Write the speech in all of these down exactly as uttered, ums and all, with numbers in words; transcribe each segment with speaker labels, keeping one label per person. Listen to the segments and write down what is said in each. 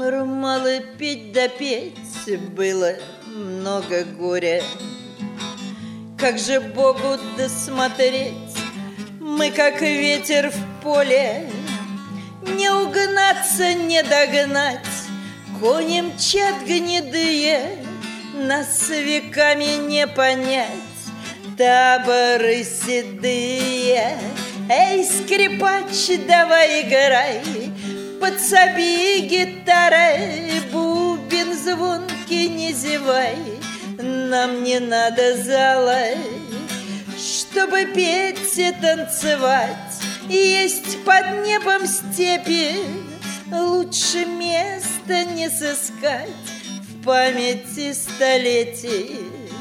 Speaker 1: Мало петь да петь было много горя. Как же Богу досмотреть, мы как ветер в поле. Не угнаться, не догнать, кони мчат гнедые, нас веками не понять, таборы седые. Эй, скрипач, давай играй, подсоби гитарой, бубен звонкий не зевай, нам не надо зала, чтобы петь и танцевать. Есть под небом степи, лучше места не сыскать в памяти столетий.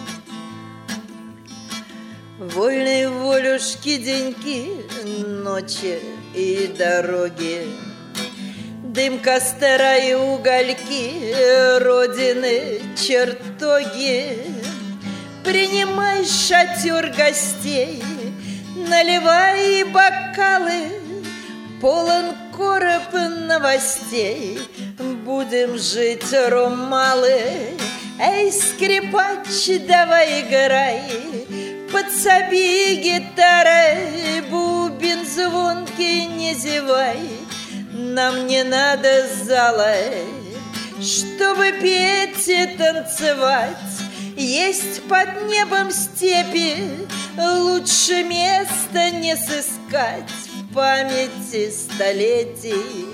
Speaker 1: Вольные волюшки деньки, ночи и дороги, дым костра и угольки, родины чертоги. Принимай шатер гостей, наливай бокалы, полон короб новостей, будем жить ромалы. Эй, скрипач, давай играй, подсоби гитарой, бубен звонкий не зевай, нам не надо зала, чтобы петь и танцевать. Есть под небом степи, лучше места не сыскать в памяти столетий.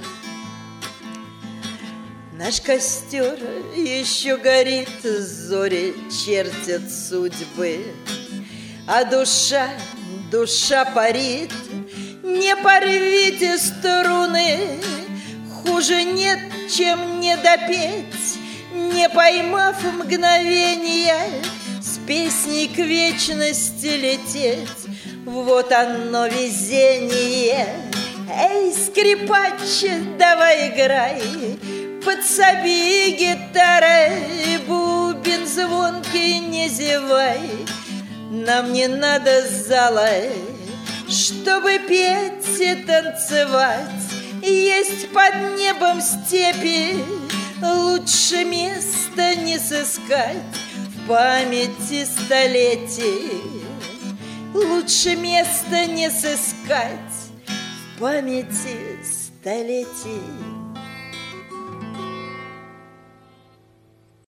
Speaker 1: Наш костер еще горит, зори чертят судьбы, а душа, душа парит. Не порвите струны, хуже нет, чем не допеть, не поймав мгновенья, с песней к вечности лететь. Вот оно везение. Эй, скрипач, давай играй, подсоби гитарой, бубен звонкий не зевай, нам не надо зала, чтобы петь и танцевать. Есть под небом степи, лучше места не сыскать в памяти столетий. Лучше места не сыскать в памяти столетий.